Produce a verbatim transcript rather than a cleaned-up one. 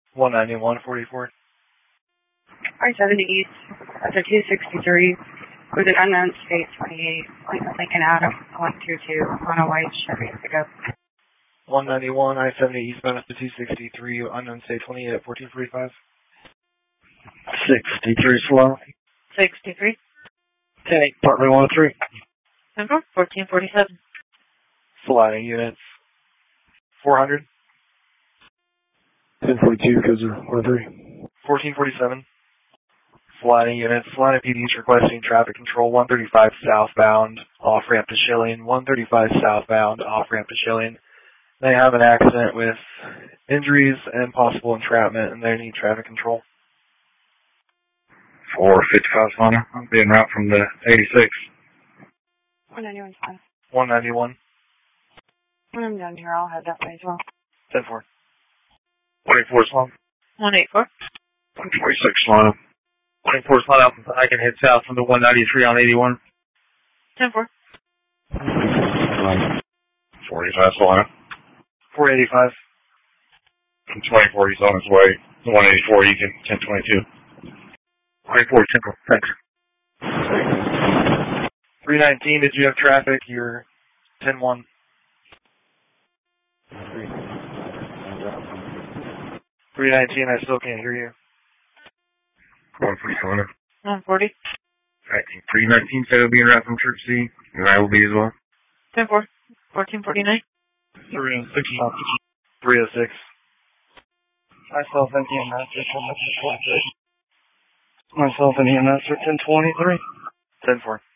one ninety-one forty-four. I seventy East, that's a two sixty-three, with an unknown state twenty-eight, Lincoln Adam, one two two, on a white Chevy pickup. one ninety-one I seventy eastbound up to two sixty-three, unknown state twenty-eight at fourteen forty-five. sixty-three slow. sixty-three. ten eight, partly one oh three. Number fourteen forty-seven. Sliding units. four hundred. ten forty-two, goes to one oh three. fourteen forty-seven. Sliding units. Salina P D is requesting traffic control one thirty-five southbound, off ramp to Shilling. one thirty-five southbound, off ramp to Shilling. They have an accident with injuries and possible entrapment, and they need traffic control. four fifty-five, Salina. I'm being route from the eighty-six. one ninety-one, fine. one ninety-one. When I'm down here, I'll head that way as well. ten four. one eighty-four, Salina. one eighty-four. one twenty-six, Salina. one eighty-four, Salina. I can head south from the one ninety-three on eighty-one. ten four. four eighty-five, Salina. four eighty-five. From twenty-four, he's on his way. The one eighty-four, you can ten twenty-two. one eighty-four, simple. Thanks. three nineteen, did you have traffic? You're ten one. three nineteen, I still can't hear you. one forty, Salina. one forty. three nineteen, so it'll be in route from Church C, and I will be as well. ten four. fourteen forty-nine. three oh six. three oh six. Myself and E M S are ten twenty-three. Myself and E M S are ten twenty-three. ten four.